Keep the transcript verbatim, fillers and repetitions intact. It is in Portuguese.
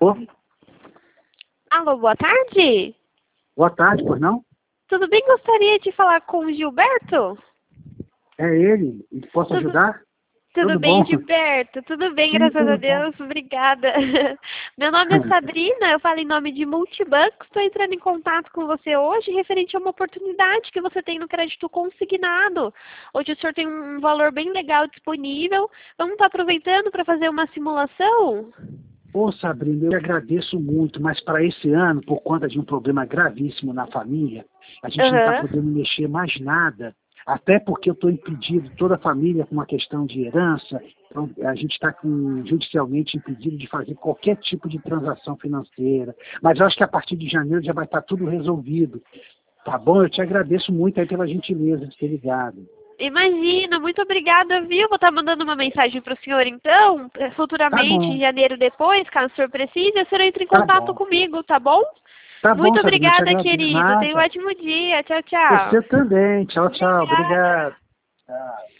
Ô, Alô, boa tarde. boa tarde, pois não? Tudo bem? Gostaria de falar com o Gilberto? É ele. Posso Tudo, ajudar? tudo Tudo bem, bom? Gilberto? Tudo bem, Sim, graças a tudo bom. Deus. Obrigada. Meu nome é Sabrina, eu falo em nome de Multibanco. Estou entrando em contato com você hoje referente a uma oportunidade que você tem no crédito consignado. Hoje o senhor tem um valor bem legal disponível. Vamos estar aproveitando para fazer uma simulação? Ô, Sabrina, eu agradeço muito, mas para esse ano, por conta de um problema gravíssimo na família, a gente não está Aham. podendo mexer mais nada. Até porque eu estou impedido, toda a família, com uma questão de herança, então a gente está judicialmente impedido de fazer qualquer tipo de transação financeira. Mas eu acho que a partir de janeiro já vai estar tudo resolvido. Tá bom? Eu te agradeço muito aí pela gentileza de ter ligado. Imagina, muito obrigada, viu? Vou estar mandando uma mensagem para o senhor, então, eh, Tá futuramente, bom, em janeiro depois, caso o senhor precise, o senhor entra em tá contato bom. comigo, tá bom? Tá bom, Muito Sabrina, eu te obrigada, agradeço. querido. Tenha um Nada. ótimo dia. Tchau, tchau. Você também. Tchau, tchau. Obrigada. Obrigado. Tchau.